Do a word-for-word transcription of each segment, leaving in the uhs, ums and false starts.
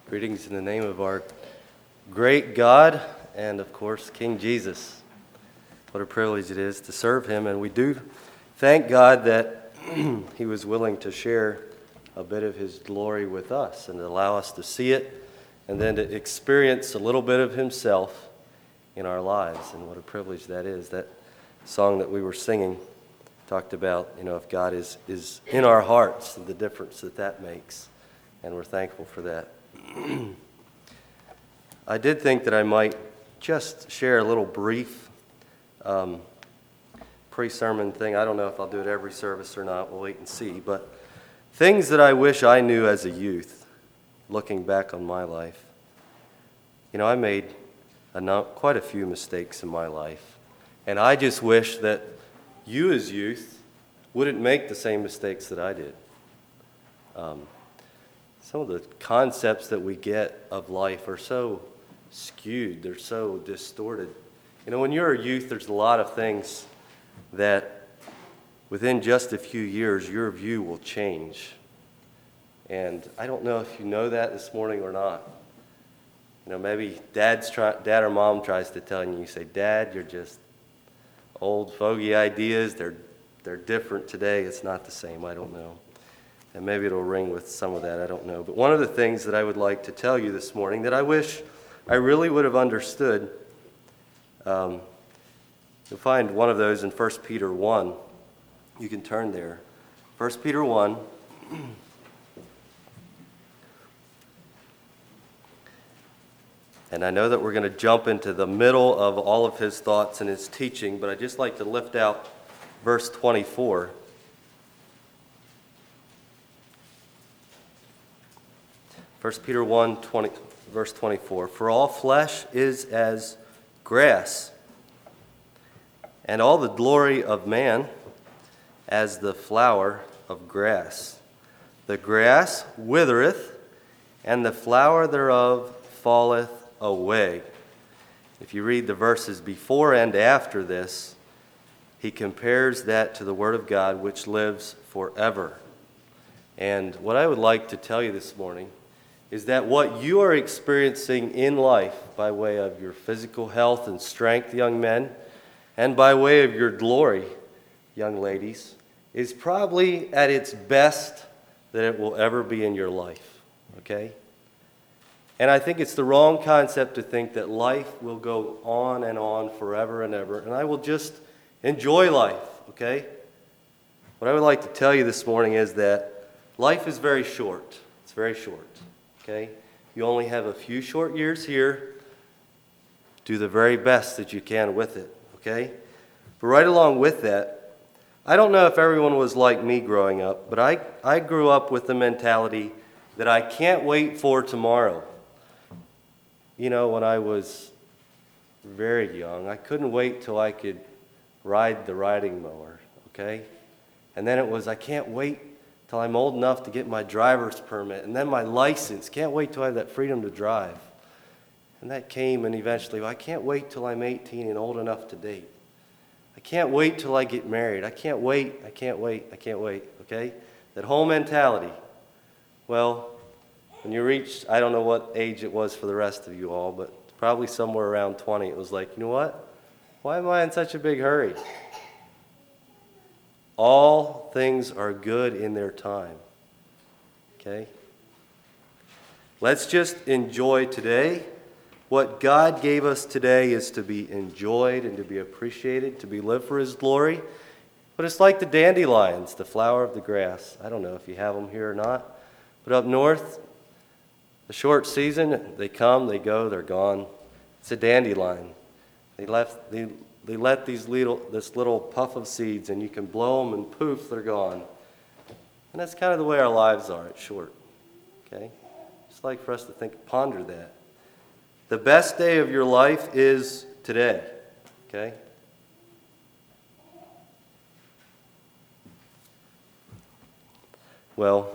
Greetings in the name of our great God and, of course, King Jesus. What a privilege it is to serve him, and we do thank God that he was willing to share a bit of his glory with us and allow us to see it and then to experience a little bit of himself in our lives. And what a privilege that is. That song that we were singing talked about, you know, if God is, is in our hearts and the difference that that makes. And we're thankful for that. I did think that I might just share a little brief um, pre-sermon thing. I don't know if I'll do it every service or not. We'll wait and see. But things that I wish I knew as a youth, looking back on my life. You know, I made a not, quite a few mistakes in my life. And I just wish that you as youth wouldn't make the same mistakes that I did. Um, Some of the concepts that we get of life are so skewed. They're so distorted. You know, when you're a youth, there's a lot of things that within just a few years, your view will change. And I don't know if you know that this morning or not. You know, maybe dad's try, dad or mom tries to tell you, you say, Dad, you're just old fogey ideas. They're, they're different today. It's not the same. I don't know. And maybe it'll ring with some of that, I don't know. But one of the things that I would like to tell you this morning that I wish I really would have understood, um, you'll find one of those in First Peter one. You can turn there. First Peter one. And I know that we're going to jump into the middle of all of his thoughts and his teaching, but I'd just like to lift out verse twenty-four. First Peter one, twenty, verse twenty-four. For all flesh is as grass, and all the glory of man as the flower of grass. The grass withereth, and the flower thereof falleth away. If you read the verses before and after this, he compares that to the Word of God, which lives forever. And what I would like to tell you this morning is that what you are experiencing in life by way of your physical health and strength, young men, and by way of your glory, young ladies, is probably at its best that it will ever be in your life, okay? And I think it's the wrong concept to think that life will go on and on forever and ever, and I will just enjoy life, okay? What I would like to tell you this morning is that life is very short. It's very short. Okay? You only have a few short years here. Do the very best that you can with it. Okay? But right along with that, I don't know if everyone was like me growing up, but I, I grew up with the mentality that I can't wait for tomorrow. You know, when I was very young, I couldn't wait till I could ride the riding mower. Okay? And then it was, I can't wait till I'm old enough to get my driver's permit, and then my license. Can't wait till I have that freedom to drive. And that came, and eventually, well, I can't wait till I'm eighteen and old enough to date. I can't wait till I get married. I can't wait, I can't wait, I can't wait, okay? That whole mentality. Well, when you reach, I don't know what age it was for the rest of you all, but probably somewhere around twenty, it was like, you know what? Why am I in such a big hurry? All things are good in their time. Okay? Let's just enjoy today. What God gave us today is to be enjoyed and to be appreciated, to be lived for His glory. But it's like the dandelions, the flower of the grass. I don't know if you have them here or not. But up north, the short season, they come, they go, they're gone. It's a dandelion. They left they They let these little, this little puff of seeds, and you can blow them, and poof, they're gone. And that's kind of the way our lives are. It's short. Okay? Just like for us to think, ponder that. The best day of your life is today. Okay? Well,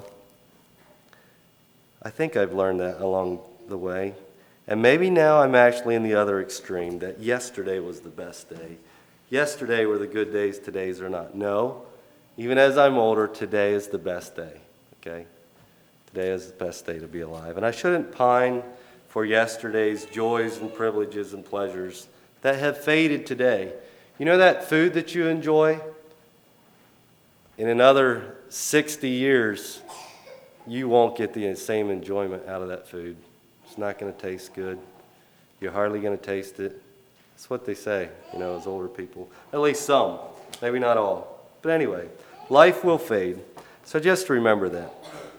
I think I've learned that along the way. And maybe now I'm actually in the other extreme, that yesterday was the best day. Yesterday were the good days, today's are not. No, even as I'm older, today is the best day, okay? Today is the best day to be alive. And I shouldn't pine for yesterday's joys and privileges and pleasures that have faded today. You know that food that you enjoy? In another sixty years, you won't get the same enjoyment out of that food. It's not going to taste good. You're hardly going to taste it. That's what they say, you know, as older people. At least some, maybe not all. But anyway, life will fade. So just remember that.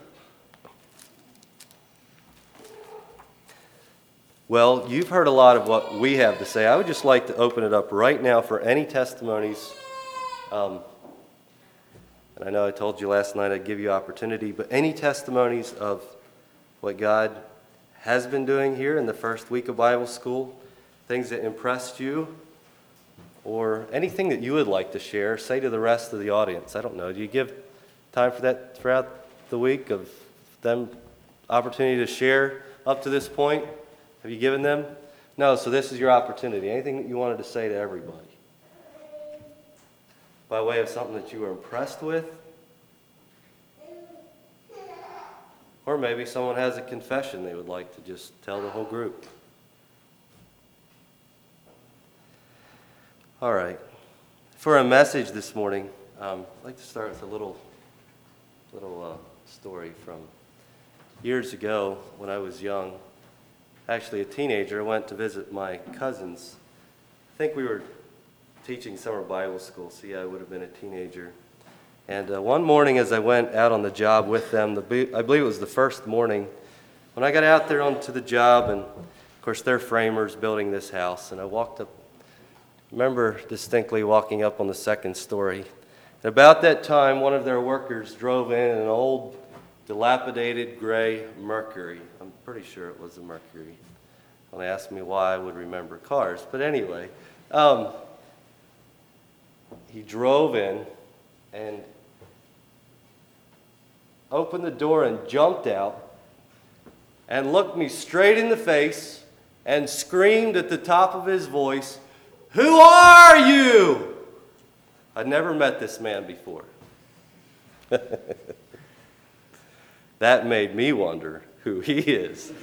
Well, you've heard a lot of what we have to say. I would just like to open it up right now for any testimonies. Um, and I know I told you last night I'd give you opportunity, but any testimonies of what God has been doing here in the first week of Bible school, things that impressed you, or anything that you would like to share, say to the rest of the audience. I don't know. Do you give time for that throughout the week of them opportunity to share up to this point? Have you given them? No, so this is your opportunity. Anything that you wanted to say to everybody? By way of something that you were impressed with? Or maybe someone has a confession they would like to just tell the whole group. All right. For a message this morning, um, I'd like to start with a little, little uh, story from years ago when I was young. Actually, a teenager. I went to visit my cousins. I think we were teaching summer Bible school, so yeah, I would have been a teenager. And uh, one morning as I went out on the job with them, the, I believe it was the first morning, when I got out there onto the job, and of course they're framers building this house, and I walked up, I remember distinctly walking up on the second story. And about that time, one of their workers drove in an old dilapidated gray Mercury. I'm pretty sure it was a Mercury. When they asked me why I would remember cars. But anyway, um, he drove in and opened the door and jumped out and looked me straight in the face and screamed at the top of his voice, "Who are you?" I'd never met this man before. That made me wonder who he is.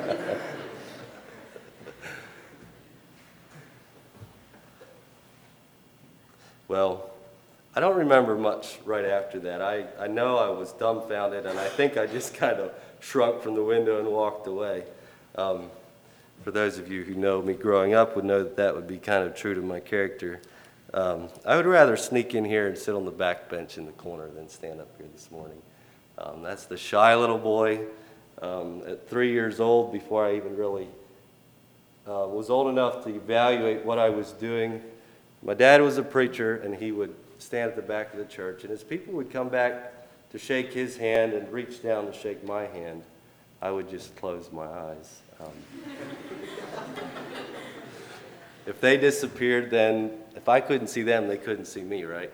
Well, I don't remember much right after that. I, I know I was dumbfounded, and I think I just kind of shrunk from the window and walked away. Um, for those of you who know me growing up would know that that would be kind of true to my character. Um, I would rather sneak in here and sit on the back bench in the corner than stand up here this morning. Um, that's the shy little boy um, at three years old, before I even really uh, was old enough to evaluate what I was doing. My dad was a preacher, and he would stand at the back of the church, and as people would come back to shake his hand and reach down to shake my hand, I would just close my eyes. Um, if they disappeared, then if I couldn't see them, they couldn't see me, right?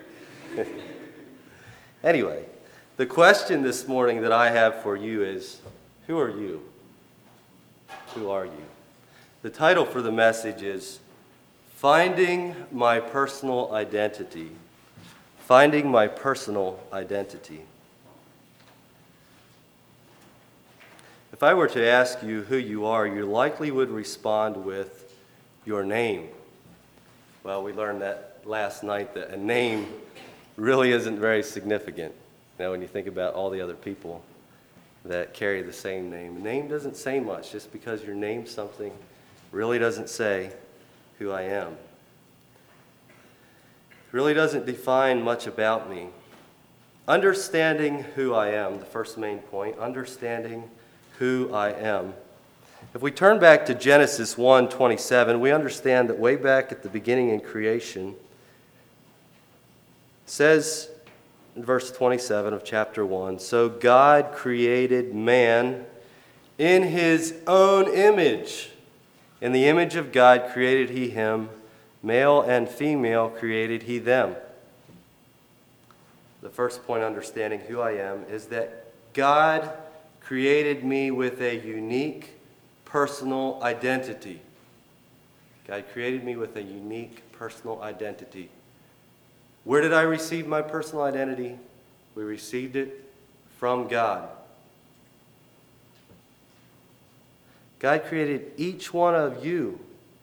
Anyway, the question this morning that I have for you is, who are you? Who are you? The title for the message is Finding My Personal Identity. Finding My Personal Identity. If I were to ask you who you are, you likely would respond with your name. Well, we learned that last night, that a name really isn't very significant. You know, when you think about all the other people that carry the same name. A name doesn't say much. Just because you're named something really doesn't say who I am. It really doesn't define much about me. Understanding who I am, the first main point, understanding who I am. If we turn back to Genesis one twenty-seven, we understand that way back at the beginning in creation, it says in verse twenty-seven of chapter one, "So God created man in his own image. In the image of God created he him, male and female created he them." The first point, understanding who I am, is that God created me with a unique personal identity. God created me with a unique personal identity. Where did I receive my personal identity? We received it from God. God created each one of you.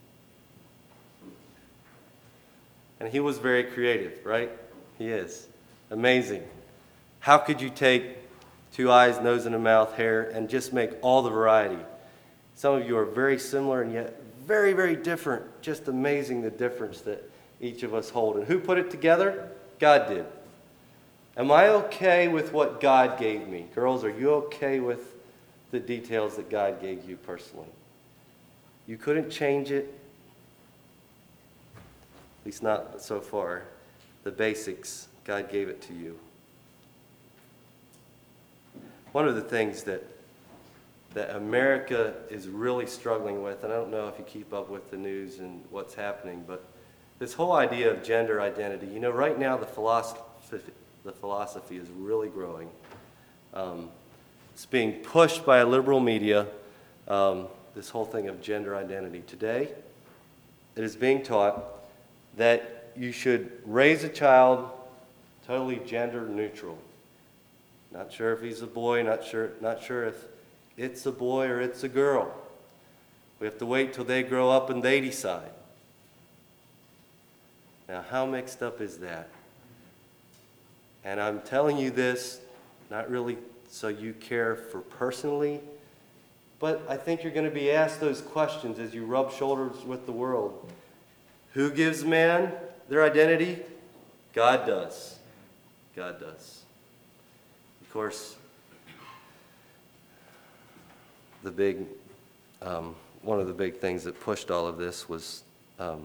And he was very creative, right? He is. Amazing. How could you take two eyes, nose, and a mouth, hair, and just make all the variety? Some of you are very similar and yet very, very different. Just amazing the difference that each of us hold. And who put it together? God did. Am I okay with what God gave me? Girls, are you okay with the details that God gave you personally? You couldn't change it, at least not so far. The basics, God gave it to you. One of the things that that America is really struggling with, and I don't know if you keep up with the news and what's happening, but this whole idea of gender identity, you know, right now the philosophy, the philosophy is really growing. Um, it's being pushed by a liberal media, um, this whole thing of gender identity. Today, it is being taught that you should raise a child totally gender neutral. Not sure if he's a boy, not sure, not sure if it's a boy or it's a girl. We have to wait till they grow up and they decide. Now, how mixed up is that? And I'm telling you this, not really so you care for personally, but I think you're going to be asked those questions as you rub shoulders with the world. Who gives man their identity? God does. God does. Of course, the big, um, one of the big things that pushed all of this was, um,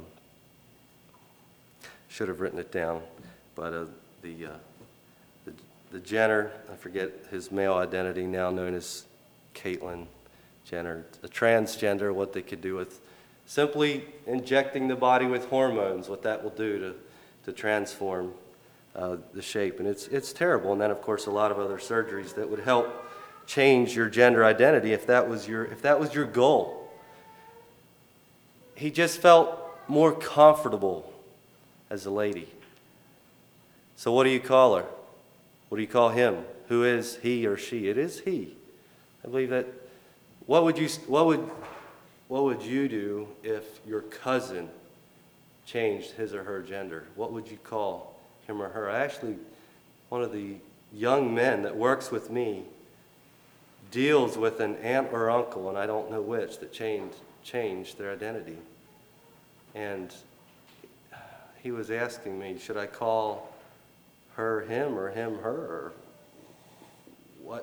should have written it down, but uh, the, uh, the the Jenner, I forget his male identity, now known as Caitlyn Jenner, a transgender, what they could do with simply injecting the body with hormones, what that will do to, to transform uh, the shape. And it's, it's terrible. And then, of course, a lot of other surgeries that would help change your gender identity if that was your, if that was your goal. He just felt more comfortable as a lady. So what do you call her? What do you call him? Who is he or she? It is he. I believe that. What would you, what would, what would you do if your cousin changed his or her gender? What would you call him or her? I actually, one of the young men that works with me deals with an aunt or uncle, and I don't know which, that changed, changed their identity. And he was asking me, should I call her him or him her, or what?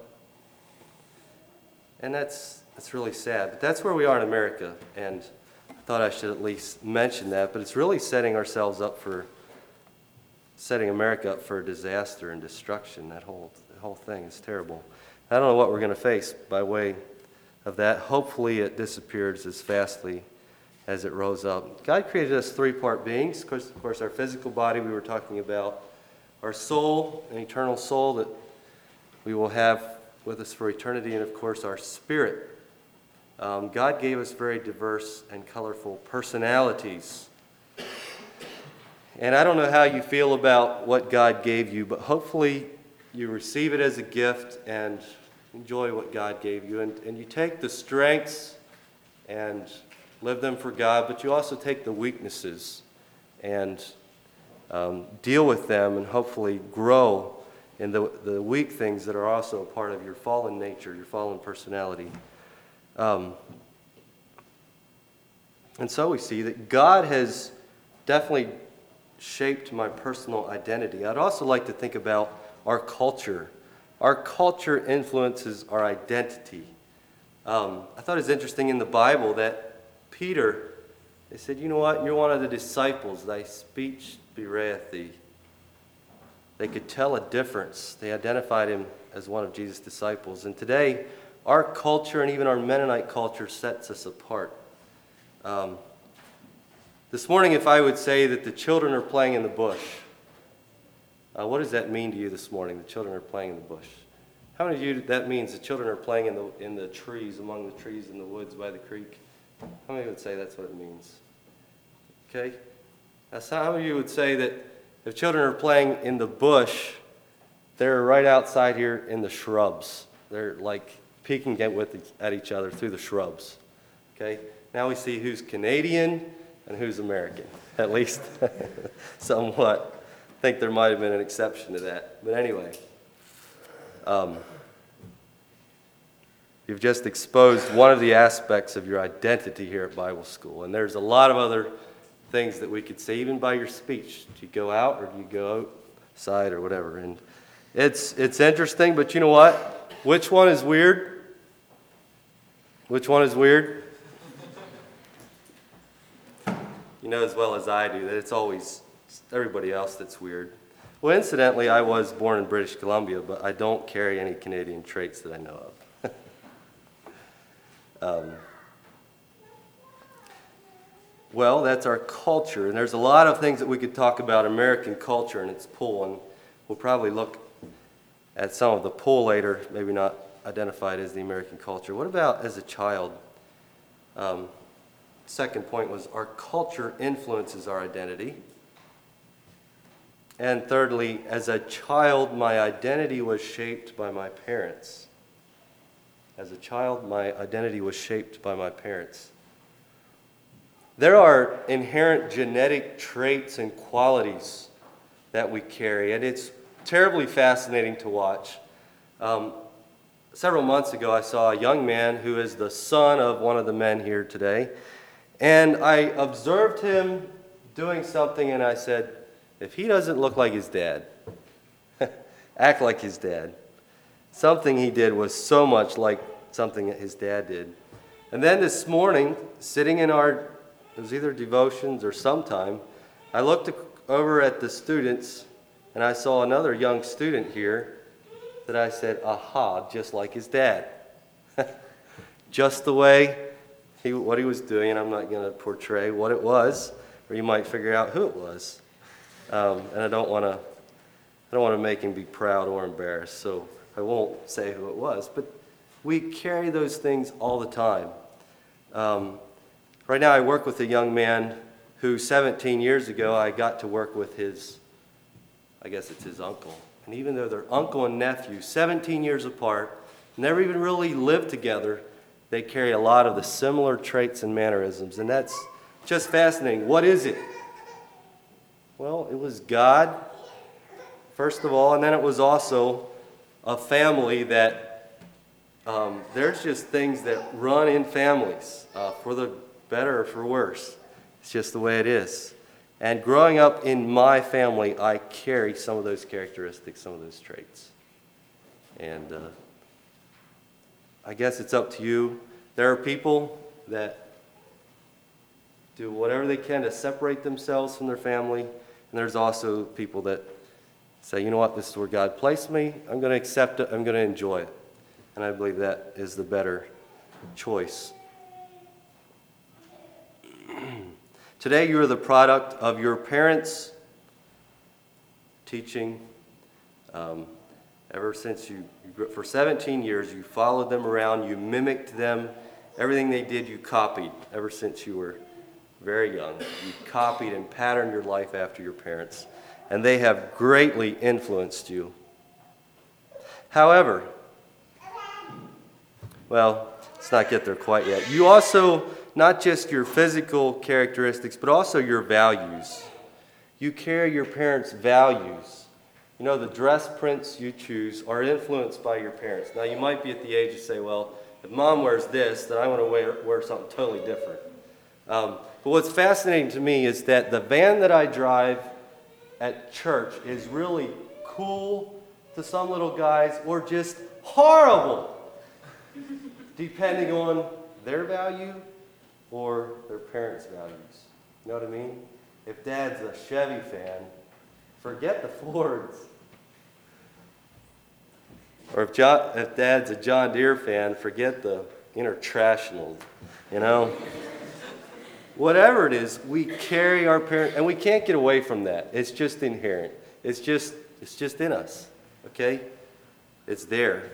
And that's that's really sad. But that's where we are in America, and I thought I should at least mention that. But it's really setting ourselves up for, setting America up for disaster and destruction. That whole, the whole thing is terrible. I don't know what we're going to face by way of that. Hopefully it disappears as fastly as it rose up. God created us three-part beings. Of course, of course, our physical body we were talking about, our soul, an eternal soul that we will have with us for eternity, and of course our spirit. Um, God gave us very diverse and colorful personalities. And I don't know how you feel about what God gave you, but hopefully you receive it as a gift and enjoy what God gave you. And, and you take the strengths and live them for God, but you also take the weaknesses and um, deal with them and hopefully grow in the, the weak things that are also a part of your fallen nature, your fallen personality. Um, and so we see that God has definitely shaped my personal identity. I'd also like to think about our culture. Our culture influences our identity. Um, I thought it was interesting in the Bible that Peter, they said, you know what, you're one of the disciples, thy speech bewrayeth thee. They could tell a difference. They identified him as one of Jesus' disciples. And today, our culture and even our Mennonite culture sets us apart. Um, this morning, if I would say that the children are playing in the bush, uh, what does that mean to you this morning, the children are playing in the bush? How many of you that means the children are playing in the, in the trees, among the trees in the woods by the creek? How many would say that's what it means? Okay? Now, how many of you would say that if children are playing in the bush, they're right outside here in the shrubs? They're like peeking at, with, at each other through the shrubs. Okay? Now we see who's Canadian and who's American, at least somewhat. I think there might have been an exception to that. But anyway, um, you've just exposed one of the aspects of your identity here at Bible school. And there's a lot of other things that we could say, even by your speech. Do you go out or do you go outside or whatever? And it's it's interesting, but you know what? Which one is weird? Which one is weird? You know as well as I do that it's always everybody else that's weird. Well, incidentally, I was born in British Columbia, but I don't carry any Canadian traits that I know of. um, well, that's our culture, and there's a lot of things that we could talk about American culture and its pull, and we'll probably look at some of the pull later, maybe not identified as the American culture. What about as a child? Um, second point was our culture influences our identity. And thirdly, as a child, my identity was shaped by my parents. As a child, my identity was shaped by my parents. There are inherent genetic traits and qualities that we carry, and it's terribly fascinating to watch. Um, several months ago, I saw a young man who is the son of one of the men here today, and I observed him doing something, and I said, if he doesn't look like his dad, act like his dad. Something he did was so much like something that his dad did. And then this morning, sitting in our, it was either devotions or sometime, I looked over at the students and I saw another young student here that I said, aha, just like his dad. Just the way he, what he was doing, and I'm not going to portray what it was, or you might figure out who it was. Um, and I don't want to, I don't want to make him be proud or embarrassed, so I won't say who it was. But we carry those things all the time. Um, right now, I work with a young man who, seventeen years ago, I got to work with his, I guess it's his uncle. And even though they're uncle and nephew, seventeen years apart, never even really lived together, they carry a lot of the similar traits and mannerisms, and that's just fascinating. What is it? Well, it was God, first of all, and then it was also a family that um, there's just things that run in families, uh, for the better or for worse. It's just the way it is. And growing up in my family, I carry some of those characteristics, some of those traits. And uh, I guess it's up to you. There are people that do whatever they can to separate themselves from their family. And there's also people that say, you know what, this is where God placed me. I'm going to accept it. I'm going to enjoy it. And I believe that is the better choice. Today, you are the product of your parents' teaching. Um, ever since you, you, for seventeen years, you followed them around. You mimicked them. Everything they did, you copied ever since you were very young. You copied and patterned your life after your parents, and they have greatly influenced you. However, well, let's not get there quite yet. You also, not just your physical characteristics, but also your values. You carry your parents' values. You know, the dress prints you choose are influenced by your parents. Now, you might be at the age to say, well, if mom wears this, then I want to wear, wear something totally different. Um, But what's fascinating to me is that the van that I drive at church is really cool to some little guys or just horrible, depending on their value or their parents' values. You know what I mean? If Dad's a Chevy fan, forget the Fords. Or if, John, if Dad's a John Deere fan, forget the International, you know? Whatever it is, we carry our parents, and we can't get away from that. It's just inherent. It's just, it's just in us, okay? It's there.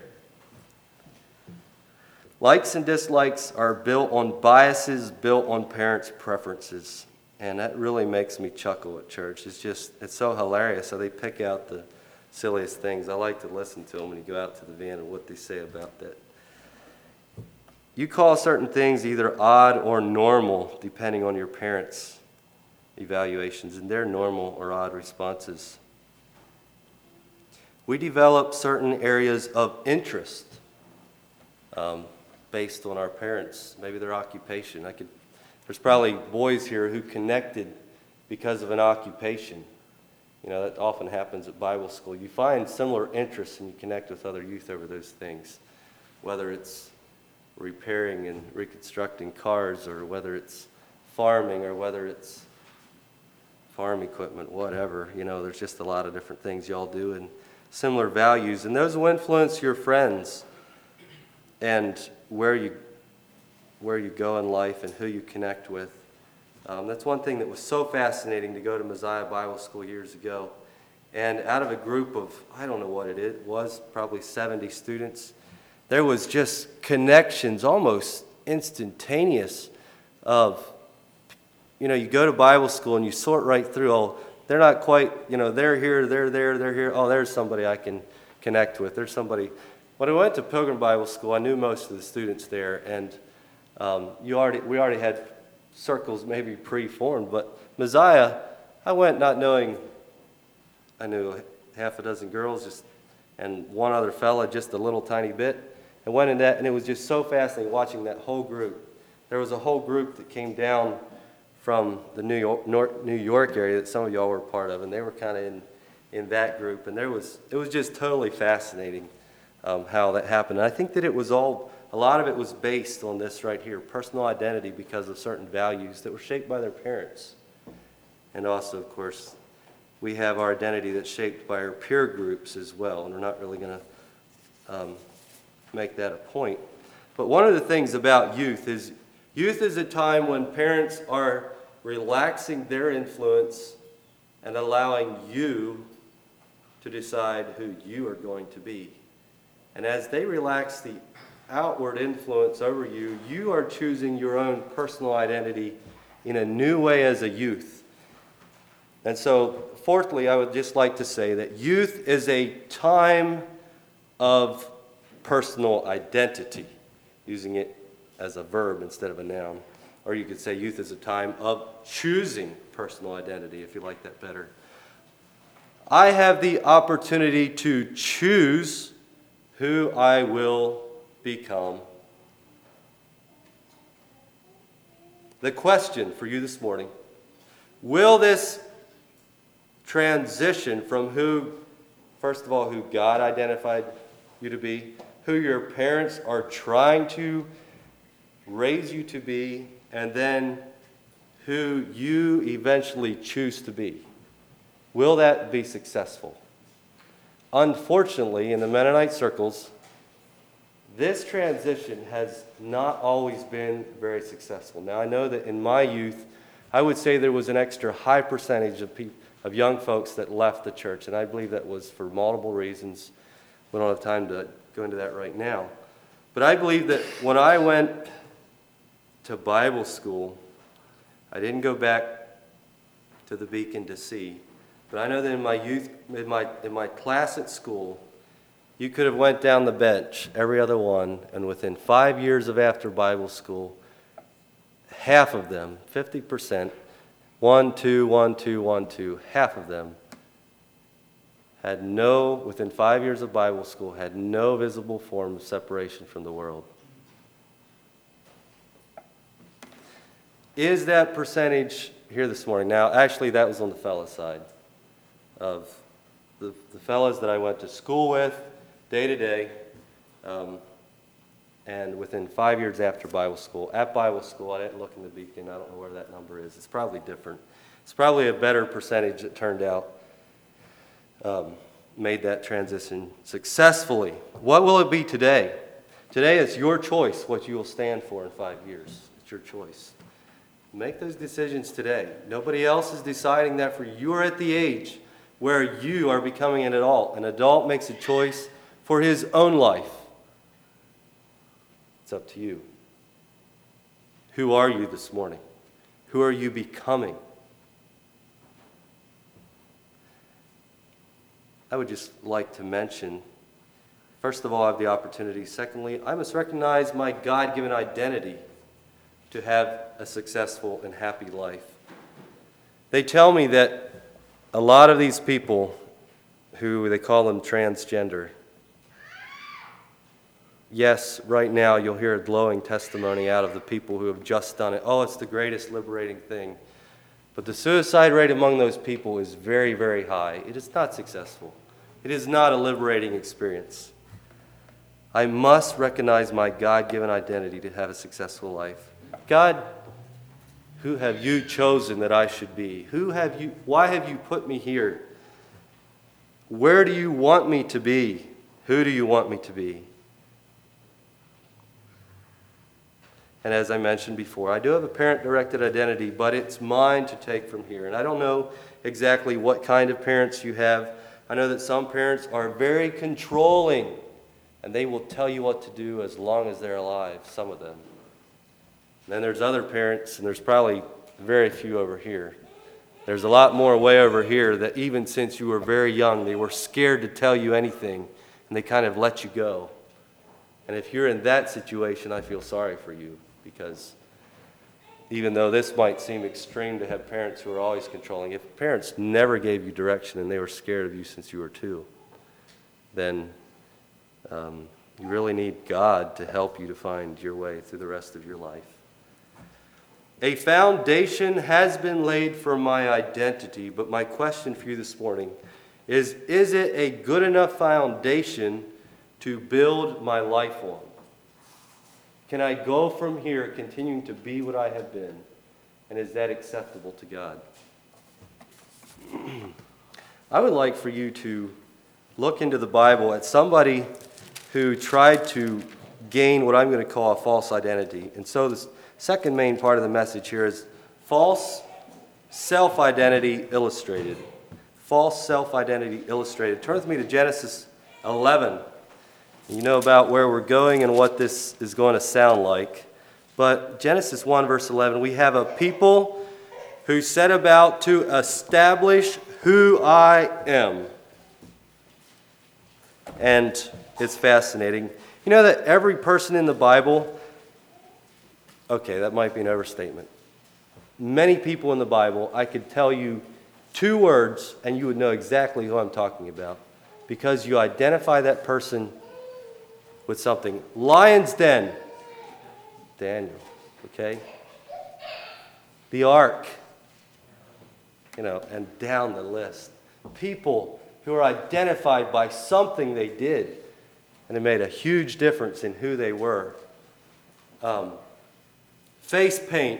Likes and dislikes are built on biases, built on parents' preferences. And that really makes me chuckle at church. It's just, it's so hilarious how they pick out the silliest things. I like to listen to them when you go out to the van and what they say about that. You call certain things either odd or normal, depending on your parents' evaluations and their normal or odd responses. We develop certain areas of interest um, based on our parents, maybe their occupation. I could, there's probably boys here who connected because of an occupation. You know, that often happens at Bible school. You find similar interests and you connect with other youth over those things, whether it's repairing and reconstructing cars, or whether it's farming, or whether it's farm equipment, whatever. You know, there's just a lot of different things y'all do and similar values. And those will influence your friends and where you where you go in life and who you connect with. Um, that's one thing that was so fascinating to go to Messiah Bible School years ago. And out of a group of, I don't know what it is, was probably seventy students, there was just connections, almost instantaneous, of, you know, you go to Bible school and you sort right through, oh, they're not quite, you know, they're here, they're there, they're here. Oh, there's somebody I can connect with. There's somebody. When I went to Pilgrim Bible School, I knew most of the students there, and um, you already, we already had circles maybe pre-formed. But Messiah, I went not knowing, I knew half a dozen girls, just and one other fella, just a little tiny bit. I went in that, and it was just so fascinating watching that whole group. There was a whole group that came down from the New York, North, New York area that some of y'all were part of, and they were kind of in, in that group. And there was, it was just totally fascinating um, how that happened. And I think that it was all, a lot of it was based on this right here, personal identity, because of certain values that were shaped by their parents. And also, of course, we have our identity that's shaped by our peer groups as well, and we're not really going to um, make that a point. But one of the things about youth is youth is a time when parents are relaxing their influence and allowing you to decide who you are going to be. And as they relax the outward influence over you, you are choosing your own personal identity in a new way as a youth. And so, fourthly, I would just like to say that youth is a time of personal identity, using it as a verb instead of a noun. Or you could say youth is a time of choosing personal identity, if you like that better. I have the opportunity to choose who I will become. The question for you this morning, will this transition from who, first of all, who God identified you to be, who your parents are trying to raise you to be, and then who you eventually choose to be, will that be successful? Unfortunately, in the Mennonite circles, this transition has not always been very successful. Now, I know that in my youth, I would say there was an extra high percentage of people, of young folks that left the church, and I believe that was for multiple reasons. We don't have time to go into that right now. But I believe that when I went to Bible school, I didn't go back to the Beacon to see. But I know that in my youth, in my in my class at school, you could have went down the bench, every other one, and within five years of after Bible school, half of them, fifty percent, one, two, one, two, one, two, half of them had no, within five years of Bible school, had no visible form of separation from the world. Is that percentage here this morning? Now, actually, that was on the fellas' side of the, the fellas that I went to school with day to day, um, and within five years after Bible school. At Bible school, I didn't look in the Beacon. I don't know where that number is. It's probably different. It's probably a better percentage that turned out, um, made that transition successfully. What will it be today? Today, it's your choice what you will stand for in five years. It's your choice. Make those decisions today. Nobody else is deciding that for you. You are at the age where you are becoming an adult. An adult makes a choice for his own life. It's up to you. Who are you this morning? Who are you becoming? I would just like to mention First of all, I have the opportunity. Secondly, I must recognize my God-given identity to have a successful and happy life. They tell me that a lot of these people, who they call them transgender, yes, right now you'll hear a glowing testimony out of the people who have just done it. Oh, it's the greatest liberating thing. But the suicide rate among those people is very, very high. It is not successful. It is not a liberating experience. I must recognize my God-given identity to have a successful life. God, who have you chosen that I should be? Who have you, why have you put me here? Where do you want me to be? Who do you want me to be? And as I mentioned before, I do have a parent-directed identity, but it's mine to take from here. And I don't know exactly what kind of parents you have. I know that some parents are very controlling, and they will tell you what to do as long as they're alive, some of them. And then there's other parents, and there's probably very few over here. There's a lot more way over here that even since you were very young, they were scared to tell you anything, and they kind of let you go. And if you're in that situation, I feel sorry for you, because even though this might seem extreme to have parents who are always controlling, if parents never gave you direction and they were scared of you since you were two, then um, you really need God to help you to find your way through the rest of your life. A foundation has been laid for my identity, but my question for you this morning is, is it a good enough foundation to build my life on? Can I go from here continuing to be what I have been? And is that acceptable to God? I would like for you to look into the Bible at somebody who tried to gain what I'm going to call a false identity. And so the second main part of the message here is false self-identity illustrated. False self-identity illustrated. Turn with me to Genesis eleven. You know about where we're going and what this is going to sound like. But Genesis one, verse eleven, we have a people who set about to establish who I am. And it's fascinating. You know that every person in the Bible, okay, that might be an overstatement. Many people in the Bible, I could tell you two words and you would know exactly who I'm talking about, because you identify that person with something. Lion's Den, Daniel, okay? The ark, you know, and down the list. People who are identified by something they did, and it made a huge difference in who they were. Um, face paint,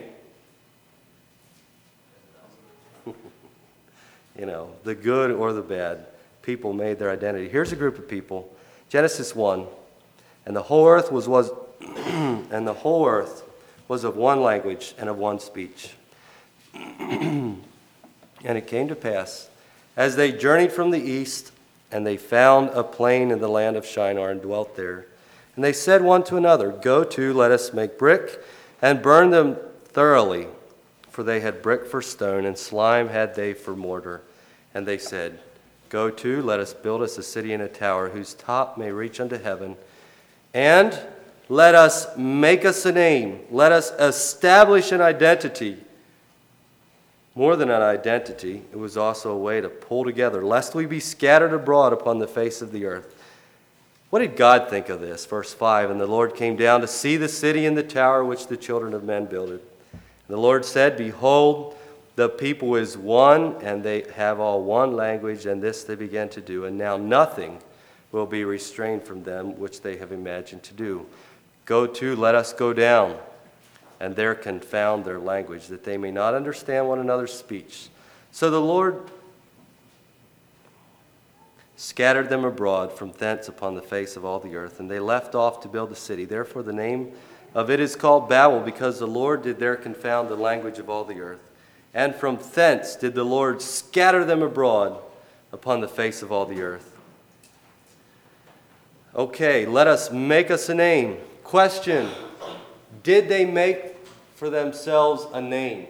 you know, the good or the bad. People made their identity. Here's a group of people. Genesis one. And the whole earth was, was and the whole earth was of one language and of one speech. And it came to pass, as they journeyed from the east, and they found a plain in the land of Shinar and dwelt there. And they said one to another, Go to, let us make brick, and burn them thoroughly. For they had brick for stone, and slime had they for mortar. And they said, Go to, let us build us a city and a tower, whose top may reach unto heaven. And let us make us a name. Let us establish an identity. More than an identity, it was also a way to pull together, lest we be scattered abroad upon the face of the earth. What did God think of this? Verse five, And the Lord came down to see the city and the tower which the children of men builded. And the Lord said, Behold, the people is one, and they have all one language, and this they began to do. And now nothing will be restrained from them which they have imagined to do. Go to, let us go down, and there confound their language, that they may not understand one another's speech. So the Lord scattered them abroad from thence upon the face of all the earth, and they left off to build a city. Therefore the name of it is called Babel, because the Lord did there confound the language of all the earth. And from thence did the Lord scatter them abroad upon the face of all the earth. Okay, let us make us a name. Question, did they make for themselves a name?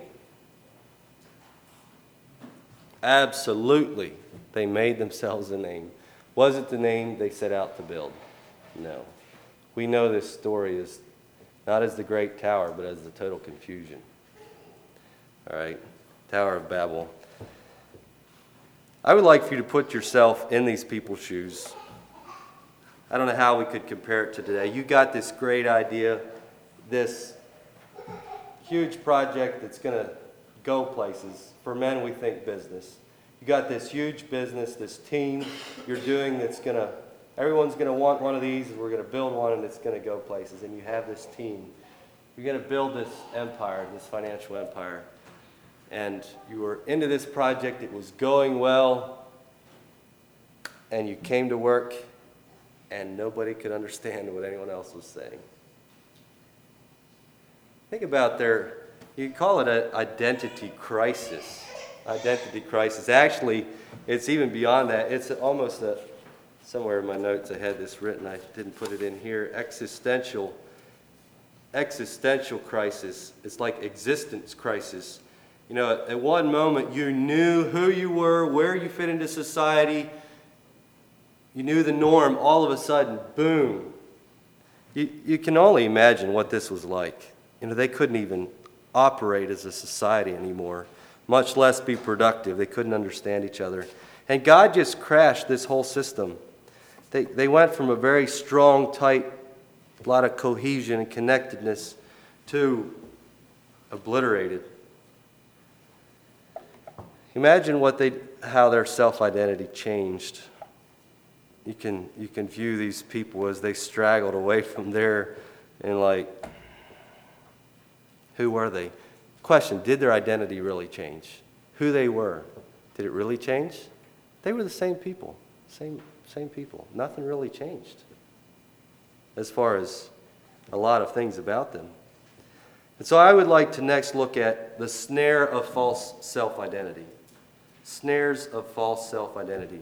Absolutely, they made themselves a name. Was it the name they set out to build? No. We know this story is not as the Great Tower, but as the total confusion. All right, Tower of Babel. I would like for you to put yourself in these people's shoes. I don't know how we could compare it to today. You got this great idea, this huge project that's going to go places. For men, we think business. You got this huge business, this team you're doing that's going to, everyone's going to want one of these, and we're going to build one, and it's going to go places. And you have this team. You're going to build this empire, this financial empire. And you were into this project, it was going well, and you came to work, and nobody could understand what anyone else was saying. Think about their, you call it an identity crisis. Identity crisis. Actually, it's even beyond that. It's almost a, somewhere in my notes I had this written, I didn't put it in here, existential, existential crisis. It's like existence crisis. You know, at one moment you knew who you were, where you fit into society, you knew the norm. All of a sudden, boom. You, you can only imagine what this was like. You know, they couldn't even operate as a society anymore, much less be productive. They couldn't understand each other. And God just crashed this whole system. They, they went from a very strong, tight, a lot of cohesion and connectedness to obliterated. Imagine what they, how their self-identity changed. You can, you can view these people as they straggled away from there and like, who were they? Question, did their identity really change? Who they were, did it really change? They were the same people, same, same people. Nothing really changed as far as a lot of things about them. And so I would like to next look at the snare of false self-identity. Snares of false self-identity.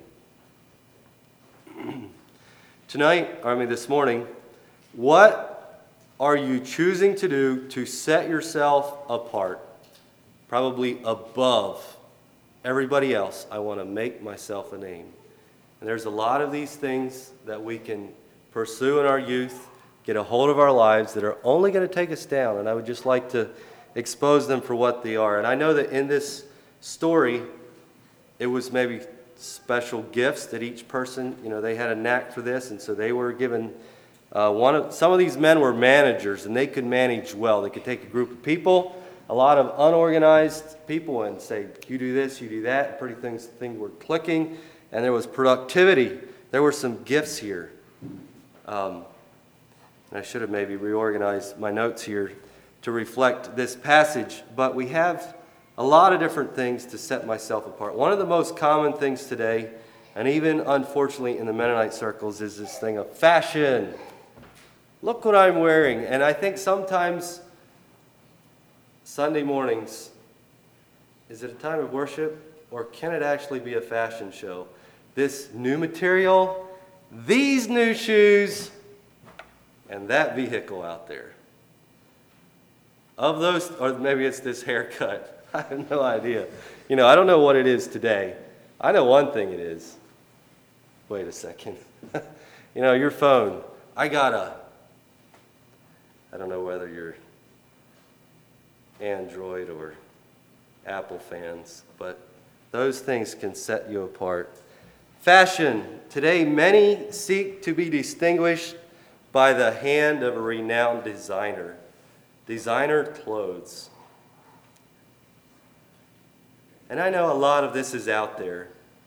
Tonight, I mean this morning, what are you choosing to do to set yourself apart? Probably above everybody else. I want to make myself a name. And there's a lot of these things that we can pursue in our youth, get a hold of our lives that are only going to take us down. And I would just like to expose them for what they are. And I know that in this story, it was maybe special gifts that each person, you know, they had a knack for this, and so they were given, uh, one of, some of these men were managers, and they could manage well. They could take a group of people, a lot of unorganized people, and say, you do this, you do that, and pretty things, things were clicking, and there was productivity. There were some gifts here. Um, and I should have maybe reorganized my notes here to reflect this passage, but we have a lot of different things to set myself apart. One of the most common things today, and even unfortunately in the Mennonite circles, is this thing of fashion. Look what I'm wearing. And I think sometimes Sunday mornings, is it a time of worship, or can it actually be a fashion show? This new material, these new shoes, and that vehicle out there. Of those, or maybe it's this haircut. I have no idea. You know, I don't know what it is today. I know one thing it is. Wait a second. You know, your phone. I got a, I don't know whether you're Android or Apple fans, but those things can set you apart. Fashion. Today, many seek to be distinguished by the hand of a renowned designer. Designer clothes. And I know a lot of this is out there.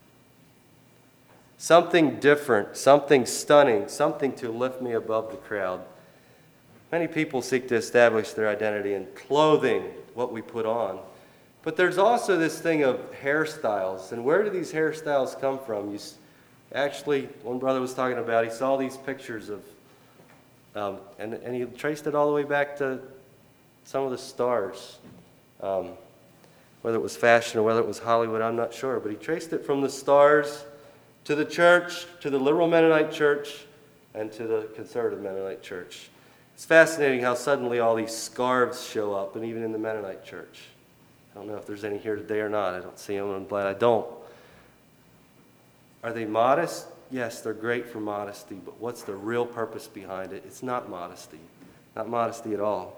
Something different, something stunning, something to lift me above the crowd. Many people seek to establish their identity in clothing, what we put on. But there's also this thing of hairstyles. And where do these hairstyles come from? You actually, one brother was talking about, he saw these pictures of, um, and, and he traced it all the way back to some of the stars. Um, Whether it was fashion or whether it was Hollywood, I'm not sure. But he traced it from the stars to the church, to the liberal Mennonite church, and to the conservative Mennonite church. It's fascinating how suddenly all these scarves show up, and even in the Mennonite church. I don't know if there's any here today or not. I don't see them. I'm glad I don't. Are they modest? yes, they're great for modesty, but what's the real purpose behind it? It's not modesty. Not modesty at all.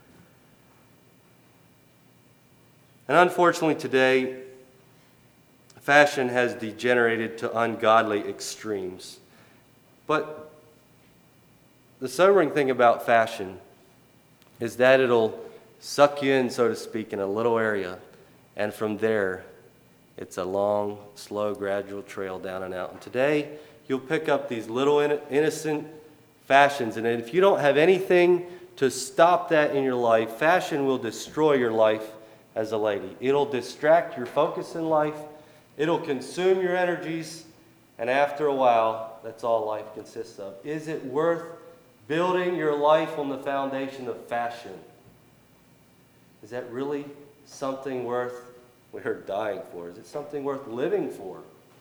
And unfortunately today, fashion has degenerated to ungodly extremes. But the sobering thing about fashion is that it'll suck you in, so to speak, in a little area, and from there, it's a long, slow, gradual trail down and out. And today, you'll pick up these little innocent fashions, and if you don't have anything to stop that in your life, fashion will destroy your life as a lady. It'll distract your focus in life. It'll consume your energies, and after a while, that's all life consists of. Is it worth building your life on the foundation of fashion? Is that really something worth we're dying for? Is it something worth living for?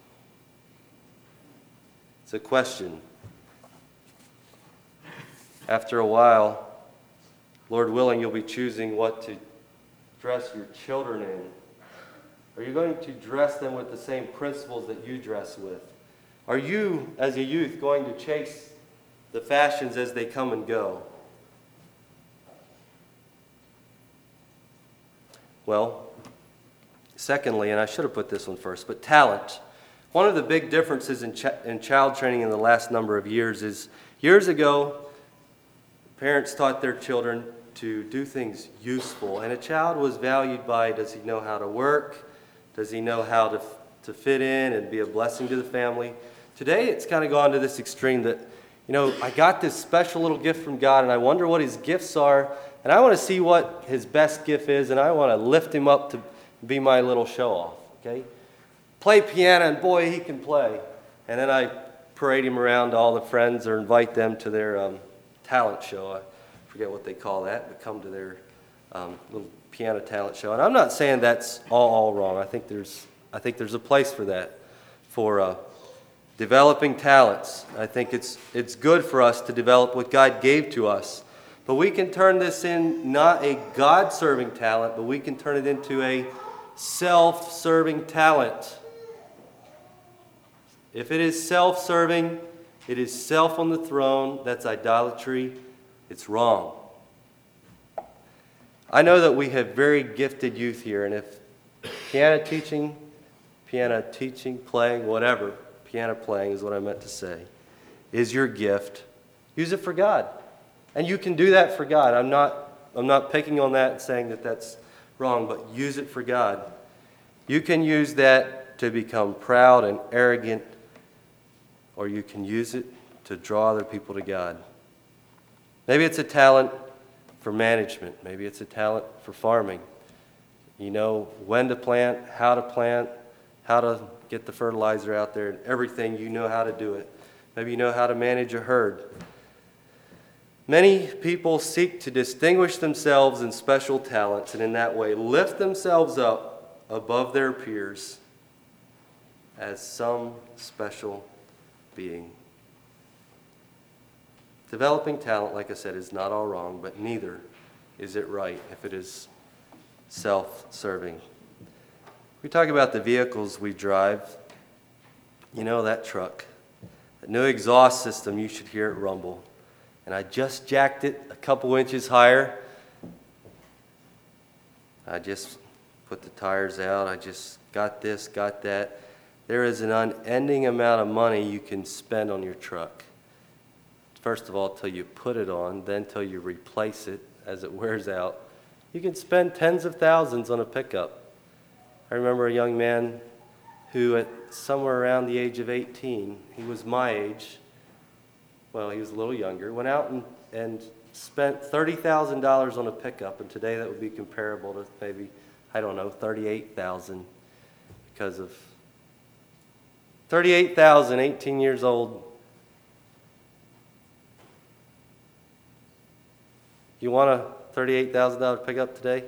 It's a question. After a while, Lord willing, you'll be choosing what to dress your children in. Are you going to dress them with the same principles that you dress with? Are you, as a youth, going to chase the fashions as they come and go? Well, secondly, and I should have put this one first, but talent. One of the big differences in, ch- in child training in the last number of years is years ago, parents taught their children to do things useful, and a child was valued by, does he know how to work? Does he know how to, to fit in and be a blessing to the family? Today, it's kind of gone to this extreme that, you know, I got this special little gift from God, and I wonder what his gifts are, and I want to see what his best gift is, and I want to lift him up to be my little show-off, okay? Play piano, and boy, he can play. And then I parade him around to all the friends or invite them to their um, talent show. I forget what they call that, but come to their um, little piano talent show. And I'm not saying that's all, all wrong. I think there's, I think there's a place for that, for uh, developing talents. I think it's, it's good for us to develop what God gave to us. But we can turn this in not a God-serving talent, but we can turn it into a self-serving talent. If it is self-serving, it is self on the throne, that's idolatry, it's wrong. I know that we have very gifted youth here, and if piano teaching, piano teaching, playing, whatever, piano playing is what I meant to say, is your gift, use it for God. And you can do that for God. I'm not, I'm not picking on that and saying that that's wrong, but use it for God. You can use that to become proud and arrogant, or you can use it to draw other people to God. Maybe it's a talent for management. Maybe it's a talent for farming. You know when to plant, how to plant, how to get the fertilizer out there, and everything. You know how to do it. Maybe you know how to manage a herd. Many people seek to distinguish themselves in special talents and in that way lift themselves up above their peers as some special being. Developing talent, like I said, is not all wrong, but neither is it right if it is self-serving. We talk about the vehicles we drive. You know that truck, that new exhaust system, you should hear it rumble. And I just jacked it a couple inches higher. I just put the tires out. I just got this, got that. There is an unending amount of money you can spend on your truck. First of all, till you put it on, then till you replace it as it wears out. You can spend tens of thousands on a pickup. I remember a young man who at somewhere around the age of eighteen, he was my age, well, he was a little younger, went out and, and spent thirty thousand dollars on a pickup, and today that would be comparable to maybe, I don't know, thirty-eight thousand dollars because of thirty-eight thousand dollars, eighteen years old. You want a thirty-eight thousand dollars pickup today?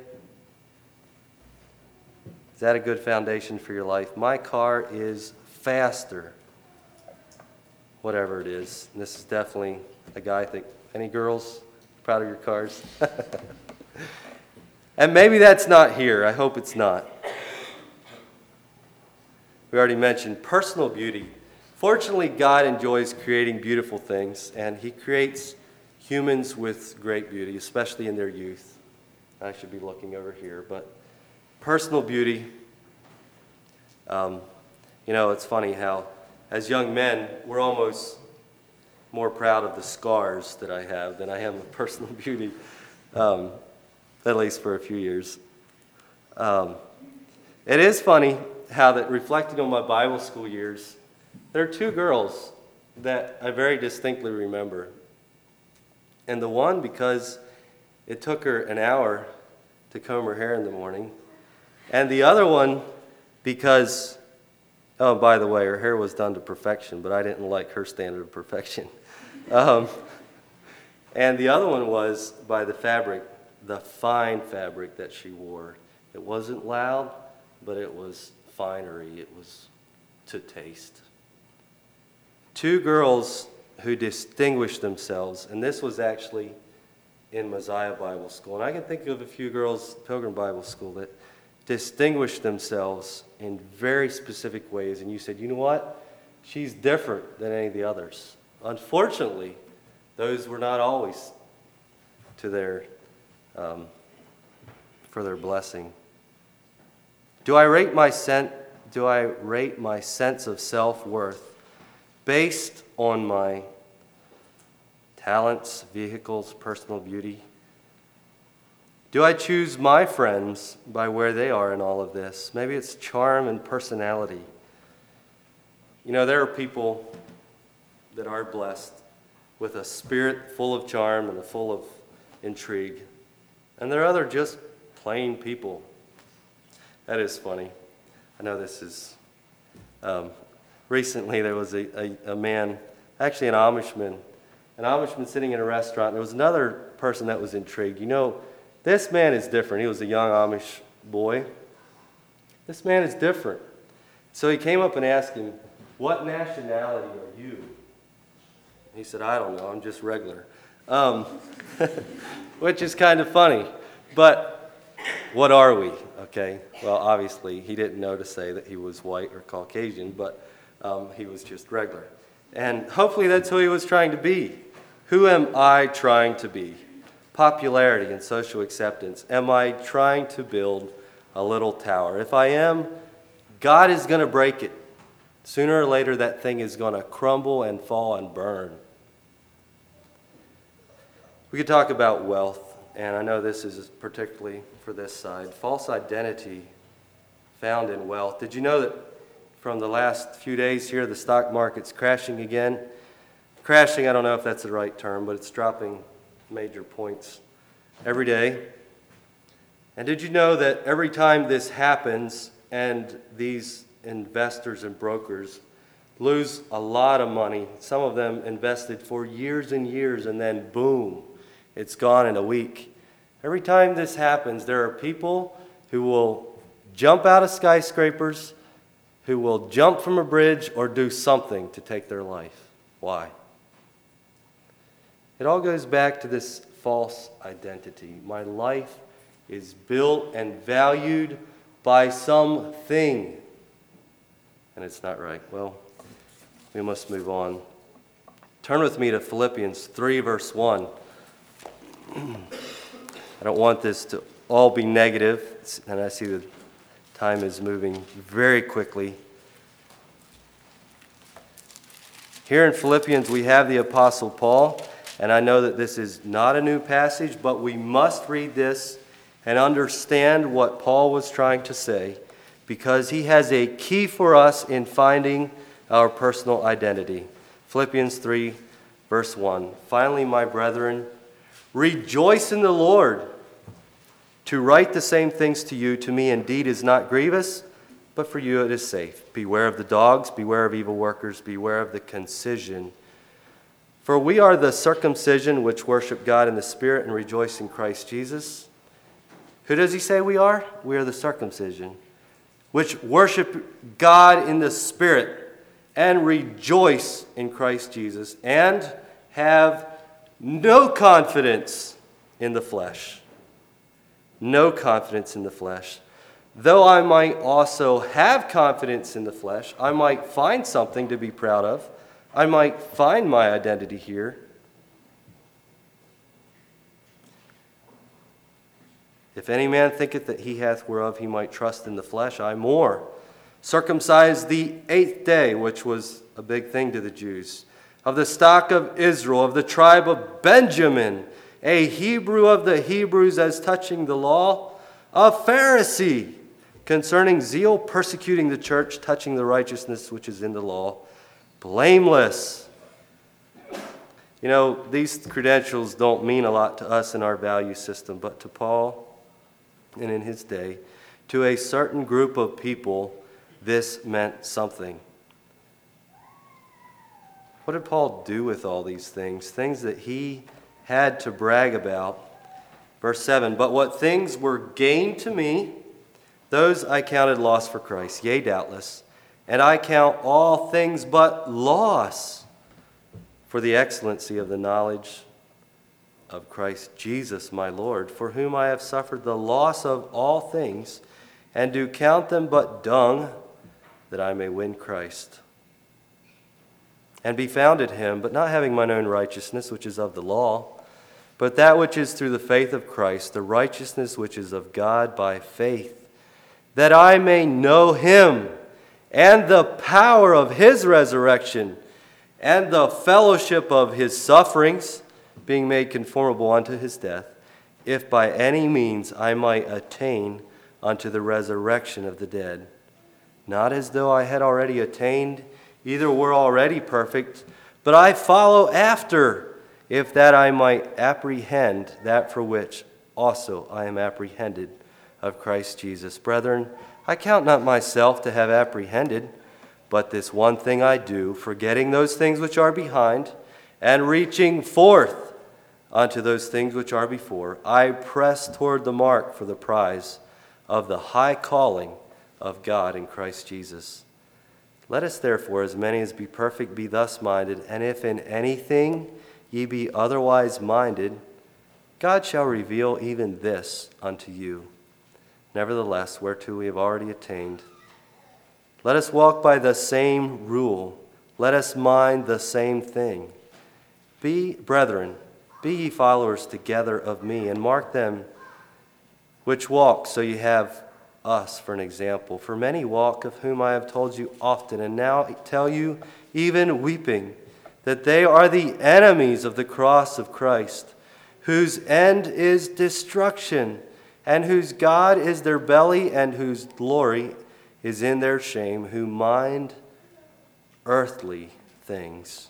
Is that a good foundation for your life? My car is faster, whatever it is. And this is definitely a guy thing. Any girls proud of your cars? And maybe that's not here. I hope it's not. We already mentioned personal beauty, Fortunately, God enjoys creating beautiful things, and he creates humans with great beauty, especially in their youth. I should be looking over here, but personal beauty. Um, you know, it's funny how, as young men, we're almost more proud of the scars that I have than I am of personal beauty, um, at least for a few years. Um, it is funny how that, reflecting on my Bible school years, there are two girls that I very distinctly remember. And the one, because it took her an hour to comb her hair in the morning. And the other one, because, oh, by the way, her hair was done to perfection, but I didn't like her standard of perfection. Um, and the other one was by the fabric, the fine fabric that she wore. It wasn't loud, but it was finery. It was to taste. Two girls who distinguished themselves, and this was actually in Mosiah Bible School. And I can think of a few girls, Pilgrim Bible School, that distinguished themselves in very specific ways. And you said, you know what? She's different than any of the others. Unfortunately, those were not always to their, um, for their blessing. Do I rate my sen- do I rate my sense of self-worth based on my talents, vehicles, personal beauty? Do I choose my friends by where they are in all of this? Maybe it's charm and personality. You know, there are people that are blessed with a spirit full of charm and full of intrigue. And there are other just plain people. That is funny. I know this is... Um, recently there was a, a, a man, actually an Amishman, an Amishman sitting in a restaurant. There was another person that was intrigued. You know, this man is different. He was a young Amish boy. This man is different. So he came up and asked him, what nationality are you? He said, I don't know, I'm just regular. Um, which is kind of funny. But what are we? Okay, well, obviously, he didn't know to say that he was white or Caucasian, but um, he was just regular. And hopefully that's who he was trying to be. Who am I trying to be? Popularity and social acceptance. Am I trying to build a little tower? If I am, God is going to break it. Sooner or later, that thing is going to crumble and fall and burn. We could talk about wealth, and I know this is particularly for this side. False identity found in wealth. Did you know that from the last few days here, the stock market's crashing again? Crashing, I don't know if that's the right term, but it's dropping major points every day. And did you know that every time this happens and these investors and brokers lose a lot of money, some of them invested for years and years, and then boom, it's gone in a week. Every time this happens, there are people who will jump out of skyscrapers, who will jump from a bridge or do something to take their life. Why? It all goes back to this false identity. My life is built and valued by something. And it's not right. Well, we must move on. Turn with me to Philippians three, verse one. I don't want this to all be negative, and I see the time is moving very quickly. Here in Philippians, we have the Apostle Paul, and I know that this is not a new passage, but we must read this and understand what Paul was trying to say, because he has a key for us in finding our personal identity. Philippians three, verse one. Finally, my brethren, rejoice in the Lord. To write the same things to you, to me indeed is not grievous, but for you it is safe. Beware of the dogs, beware of evil workers, beware of the concision. For we are the circumcision which worship God in the Spirit and rejoice in Christ Jesus. Who does he say we are? We are the circumcision, which worship God in the Spirit and rejoice in Christ Jesus, and have no confidence in the flesh. No confidence in the flesh. though I might also have confidence in the flesh, I might find something to be proud of. I might find my identity here. If any man thinketh that he hath whereof he might trust in the flesh, I more. Circumcised the eighth day, which was a big thing to the Jews, of the stock of Israel, of the tribe of Benjamin, a Hebrew of the Hebrews as touching the law, a Pharisee, concerning zeal, persecuting the church, touching the righteousness which is in the law, blameless. You know, these credentials don't mean a lot to us in our value system, but to Paul, and in his day, to a certain group of people, this meant something. What did Paul do with all these things? Things that he had to brag about. Verse seven, but what things were gained to me, those I counted loss for Christ, yea, doubtless. And I count all things but loss for the excellency of the knowledge of Christ Jesus my Lord, for whom I have suffered the loss of all things, and do count them but dung, that I may win Christ, and be found in him, but not having mine own righteousness, which is of the law, but that which is through the faith of Christ, the righteousness which is of God by faith, that I may know him, and the power of his resurrection, and the fellowship of his sufferings, being made conformable unto his death, if by any means I might attain unto the resurrection of the dead. Not as though I had already attained, either were already perfect, but I follow after, if that I might apprehend that for which also I am apprehended of Christ Jesus. Brethren, I count not myself to have apprehended, but this one thing I do, forgetting those things which are behind, and reaching forth unto those things which are before, I press toward the mark for the prize of the high calling of God in Christ Jesus. Let us therefore, as many as be perfect, be thus minded, and if in anything ye be otherwise minded, God shall reveal even this unto you. Nevertheless, whereto we have already attained, let us walk by the same rule. Let us mind the same thing. Be, brethren, be ye followers together of me, and mark them which walk, so ye have us for an example. For many walk, of whom I have told you often, and now tell you, even weeping, that they are the enemies of the cross of Christ, whose end is destruction, and whose God is their belly, and whose glory is in their shame, who mind earthly things.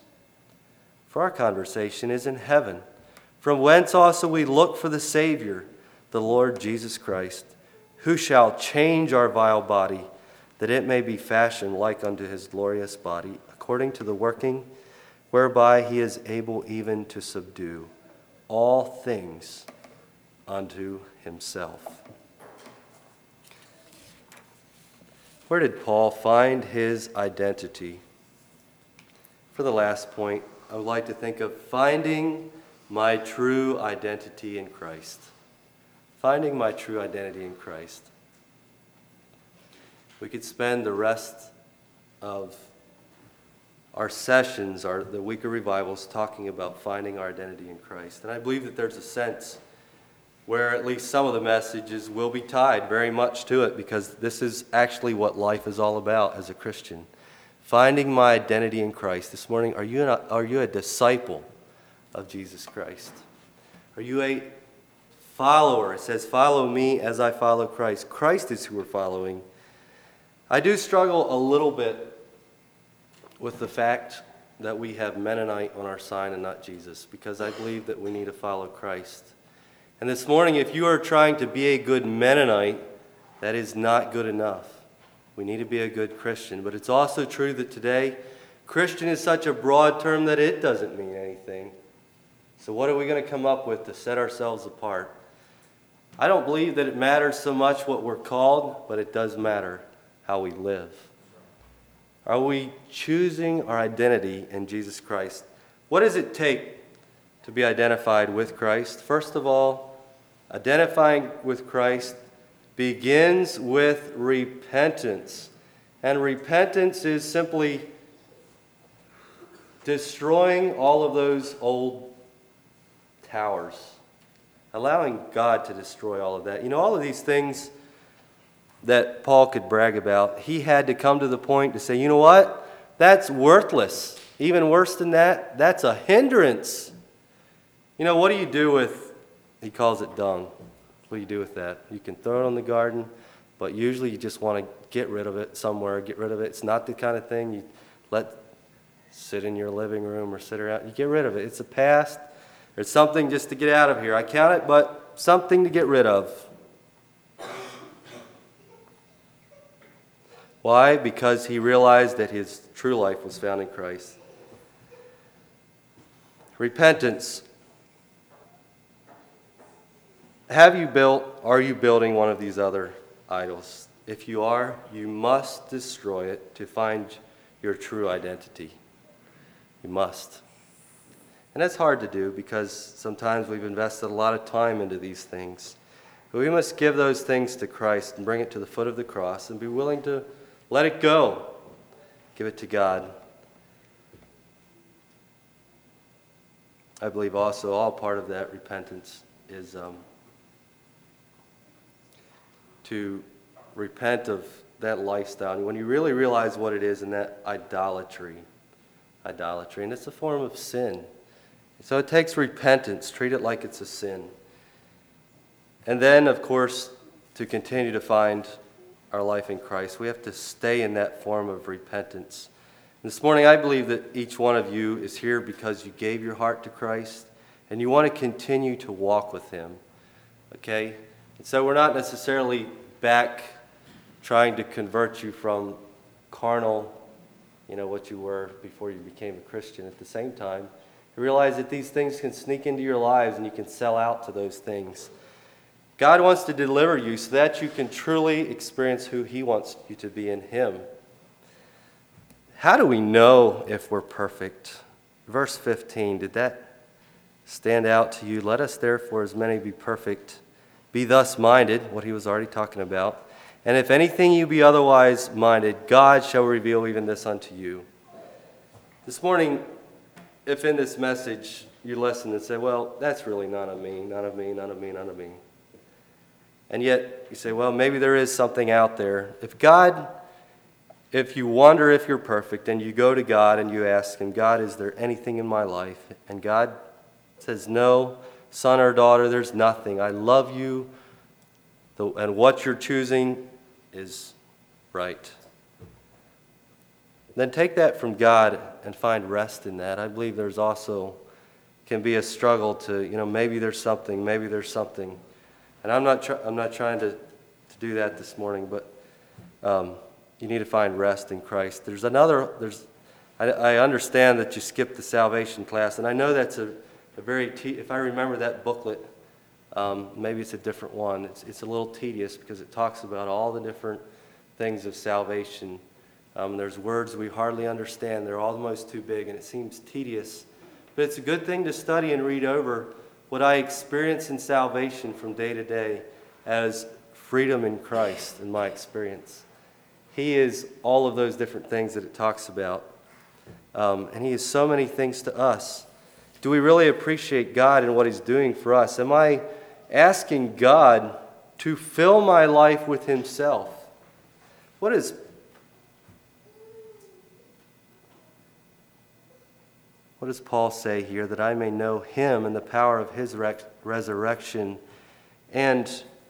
For our conversation is in heaven, from whence also we look for the Savior, the Lord Jesus Christ, who shall change our vile body, that it may be fashioned like unto his glorious body, according to the working whereby he is able even to subdue all things unto himself. Where did Paul find his identity? For the last point, I would like to think of finding my true identity in Christ. Finding my true identity in Christ. We could spend the rest of our sessions, our, the week of revivals, talking about finding our identity in Christ. And I believe that there's a sense where at least some of the messages will be tied very much to it, because this is actually what life is all about as a Christian. Finding my identity in Christ. This morning, are you, an, are you a disciple of Jesus Christ? Are you a follower? It says, follow me as I follow Christ. Christ is who we're following. I do struggle a little bit with the fact that we have Mennonite on our sign and not Jesus, because I believe that we need to follow Christ. And this morning, if you are trying to be a good Mennonite, that is not good enough. We need to be a good Christian. But it's also true that today, Christian is such a broad term that it doesn't mean anything. So what are we going to come up with to set ourselves apart? I don't believe that it matters so much what we're called, but it does matter how we live. Are we choosing our identity in Jesus Christ? What does it take to be identified with Christ? First of all, identifying with Christ begins with repentance. And repentance is simply destroying all of those old towers, allowing God to destroy all of that. You know, all of these things that Paul could brag about, he had to come to the point to say, you know what? That's worthless. Even worse than that, that's a hindrance. You know, what do you do with, he calls it dung. What do you do with that? You can throw it on the garden, but usually you just want to get rid of it somewhere, get rid of it. It's not the kind of thing you let sit in your living room or sit around. You get rid of it. It's a past. There's something just to get out of here. I count it, but something to get rid of. Why? Because he realized that his true life was found in Christ. Repentance. Have you built, are you building one of these other idols? If you are, you must destroy it to find your true identity. You must. And that's hard to do because sometimes we've invested a lot of time into these things. But we must give those things to Christ and bring it to the foot of the cross and be willing to let it go. Give it to God. I believe also all part of that repentance is um, to repent of that lifestyle. And when you really realize what it is, and that idolatry, idolatry, and it's a form of sin. So it takes repentance. Treat it like it's a sin. And then, of course, to continue to find our life in Christ, we have to stay in that form of repentance. This morning, I believe that each one of you is here because you gave your heart to Christ and you want to continue to walk with Him. Okay? And so we're not necessarily back trying to convert you from carnal, you know, what you were before you became a Christian. At the same time, you realize that these things can sneak into your lives and you can sell out to those things. God wants to deliver you so that you can truly experience who He wants you to be in Him. How do we know if we're perfect? Verse fifteen, did that stand out to you? Let us therefore, as many be perfect, be thus minded, what he was already talking about. And if anything you be otherwise minded, God shall reveal even this unto you. This morning, if in this message you listen and say, well, that's really none of me, none of me, none of me, none of me. And yet you say, well, maybe there is something out there. If God, if you wonder if you're perfect and you go to God and you ask Him, God, is there anything in my life? And God says, no, son or daughter, there's nothing. I love you, and what you're choosing is right. Then take that from God and find rest in that. I believe there's also can be a struggle to, you know, maybe there's something, maybe there's something. And I'm not, try, I'm not trying to, to do that this morning, but um, you need to find rest in Christ. There's another, there's, I, I understand that you skipped the salvation class, and I know that's a, a very, te- if I remember that booklet, um, maybe it's a different one. It's, it's a little tedious because it talks about all the different things of salvation. Um, there's words we hardly understand. They're almost too big, and it seems tedious. But it's a good thing to study and read over what I experience in salvation from day to day as freedom in Christ in my experience. He is all of those different things that it talks about. Um, and He is so many things to us. Do we really appreciate God and what He's doing for us? Am I asking God to fill my life with Himself? What is What does Paul say here? That I may know Him and the power of His rec- resurrection. And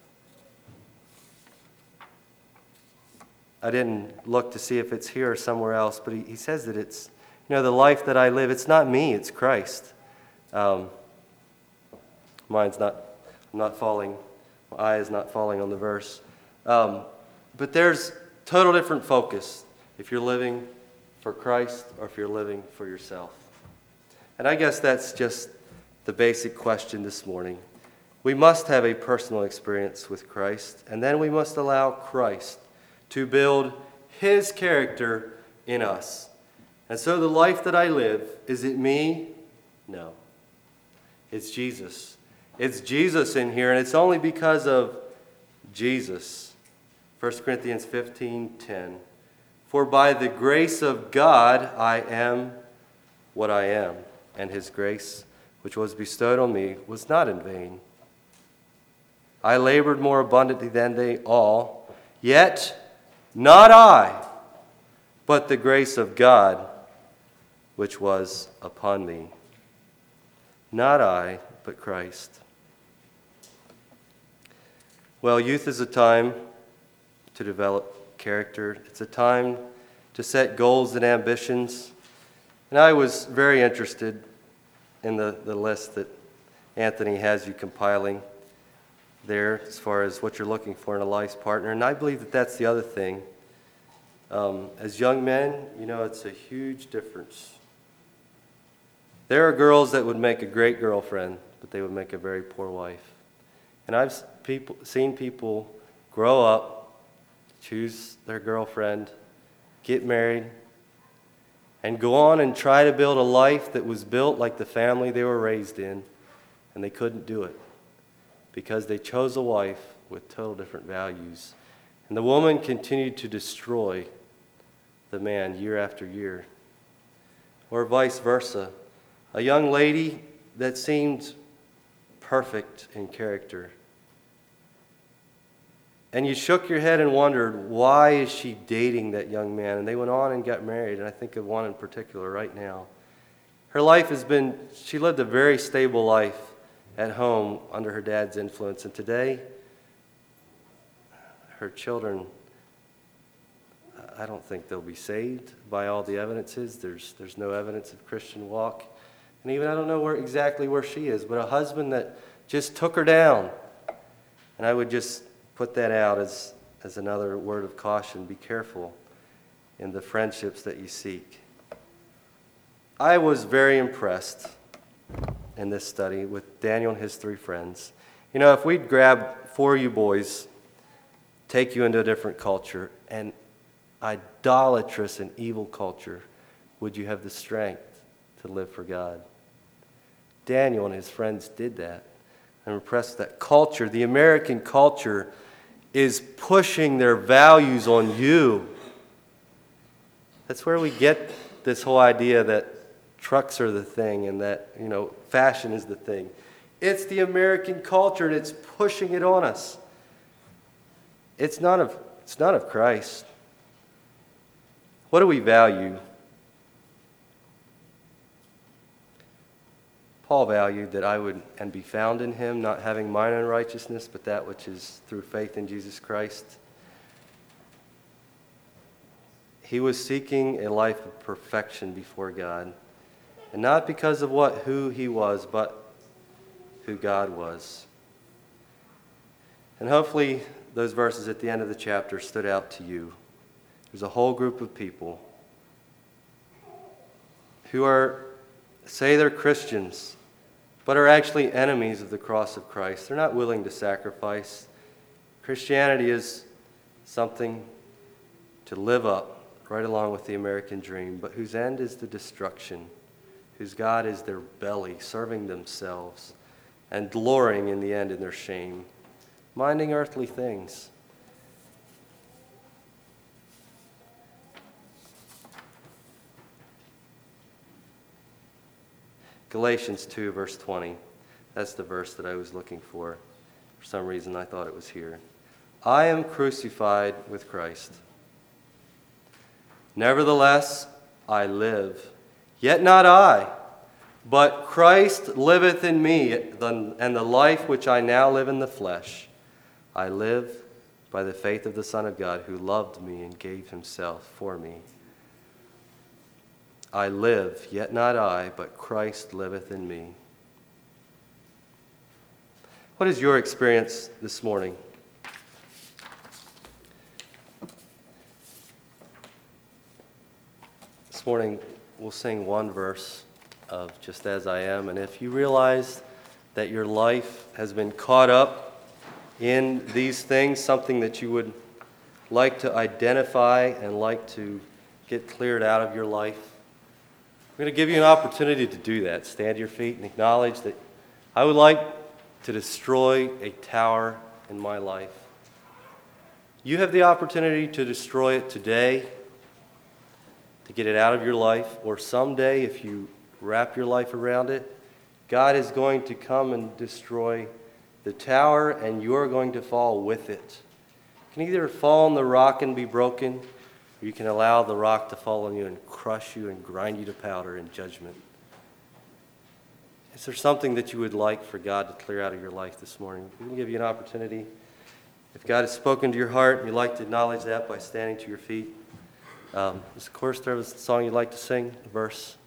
I didn't look to see if it's here or somewhere else, but he, he says that it's, you know, the life that I live, it's not me, it's Christ. Um, mine's not, I'm not falling, my eye is not falling on the verse. Um, but there's total different focus if you're living for Christ or if you're living for yourself. And I guess that's just the basic question this morning. We must have a personal experience with Christ, and then we must allow Christ to build His character in us. And so the life that I live, is it me? No. It's Jesus. It's Jesus in here, and it's only because of Jesus. First Corinthians fifteen ten. For by the grace of God I am what I am, and his grace which was bestowed on me was not in vain. I labored more abundantly than they all, yet not I, but the grace of God which was upon me. Not I, but Christ. Well, youth is a time to develop character. It's a time to set goals and ambitions. And I was very interested in the, the list that Anthony has you compiling there as far as what you're looking for in a life partner. And I believe that that's the other thing. Um, as young men, you know, it's a huge difference. There are girls that would make a great girlfriend, but they would make a very poor wife. And I've people, seen people grow up, choose their girlfriend, get married, and go on and try to build a life that was built like the family they were raised in, and they couldn't do it because they chose a wife with total different values. And the woman continued to destroy the man year after year. Or vice versa. A young lady that seemed perfect in character. And you shook your head and wondered, why is she dating that young man? And they went on and got married, and I think of one in particular right now. Her life has been, she lived a very stable life at home under her dad's influence, and today, her children, I don't think they'll be saved by all the evidences. There's, there's no evidence of Christian walk. And even I don't know where exactly where she is, but a husband that just took her down. And I would just put that out as, as another word of caution. Be careful in the friendships that you seek. I was very impressed in this study with Daniel and his three friends. You know, if we'd grab four of you boys, take you into a different culture, and idolatrous and evil culture, would you have the strength to live for God? Daniel and his friends did that. I'm impressed with that culture. The American culture is pushing their values on you. That's where we get this whole idea that trucks are the thing and that, you know, fashion is the thing. It's the American culture, and it's pushing it on us. It's not of, it's not of Christ. What do we value? Paul valued that I would and be found in him, not having mine own righteousness, but that which is through faith in Jesus Christ. He was seeking a life of perfection before God, and not because of what who he was, but who God was. And hopefully those verses at the end of the chapter stood out to you. There's a whole group of people who are, say they're Christians, but are actually enemies of the cross of Christ. They're not willing to sacrifice. Christianity is something to live up right along with the American dream, but whose end is the destruction, whose God is their belly, serving themselves and glorying in the end in their shame, minding earthly things. Galatians two, verse twenty. That's the verse that I was looking for. For some reason, I thought it was here. I am crucified with Christ. Nevertheless, I live. Yet not I, but Christ liveth in me, and the life which I now live in the flesh, I live by the faith of the Son of God, who loved me and gave himself for me. I live, yet not I, but Christ liveth in me. What is your experience this morning? This morning, we'll sing one verse of Just As I Am, and if you realize that your life has been caught up in these things, something that you would like to identify and like to get cleared out of your life, I'm going to give you an opportunity to do that. Stand to your feet and acknowledge that I would like to destroy a tower in my life. You have the opportunity to destroy it today, to get it out of your life, or someday if you wrap your life around it, God is going to come and destroy the tower, and you're going to fall with it. You can either fall on the rock and be broken, or you can allow the rock to fall on you and crush you and grind you to powder in judgment. Is there something that you would like for God to clear out of your life this morning? We can give you an opportunity. If God has spoken to your heart, and you'd like to acknowledge that by standing to your feet. Um, is the chorus there a song you'd like to sing? A verse?